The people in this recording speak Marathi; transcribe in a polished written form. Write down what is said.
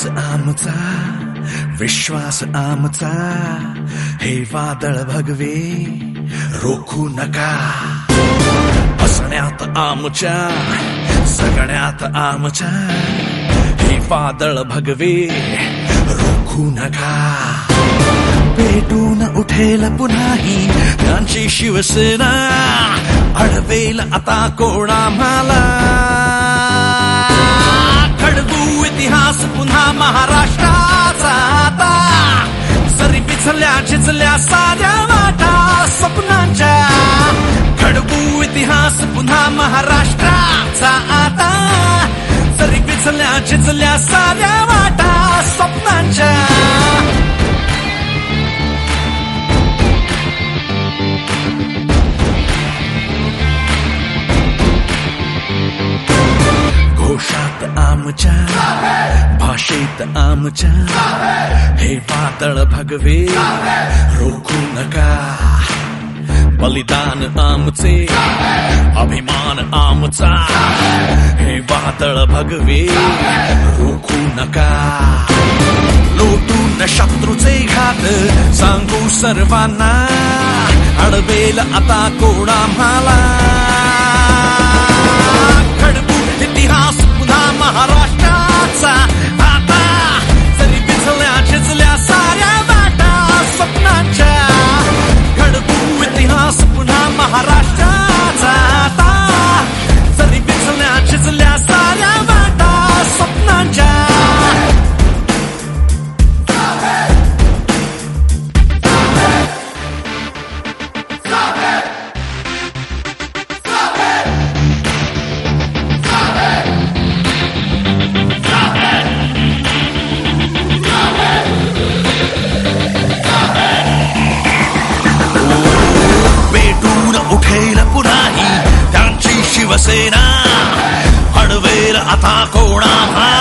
आमचा विश्वास आमचा हे वादळ भगवे रोखू नका हसण्यात आमच्या सगळ्यात आमच्या हे वादळ भगवे रोखू नका पेटून उठेल पुन्हाही त्यांची शिवसेना अडवेल आता कोण आम्हाला खडबू इतिहास पुन्हा महाराष्ट्राचा आता सरी पिचल्या झिजल्या साऱ्या वाटा स्वप्नांच्या खडबू इतिहास पुन्हा महाराष्ट्राचा आता सरी पिचल्या झिजल्या साऱ्या वाटा स्वप्नांच्या घोषात आमच्या भाषेत आमच्या हे वादळ भगवे रोखू नका बलिदान आमचे अभिमान आमचा हे वादळ भगवे रोखू नका लोटून शत्रूचे घात सांगू सर्वांना अडवेल आता कोण आम्हाला इतिहास पुन्हा महाराष्ट्राचा आता जरी बिझल्या झिजल्या साऱ्या वाटा स्वप्नांच्या खडबू इतिहास पुन्हा महाराष्ट्राचा आता जरी बिझल्या झिजल्या साऱ्या वाटा स्वप्नांच्या शिवसेना अडवेल आता कोण आम्हाला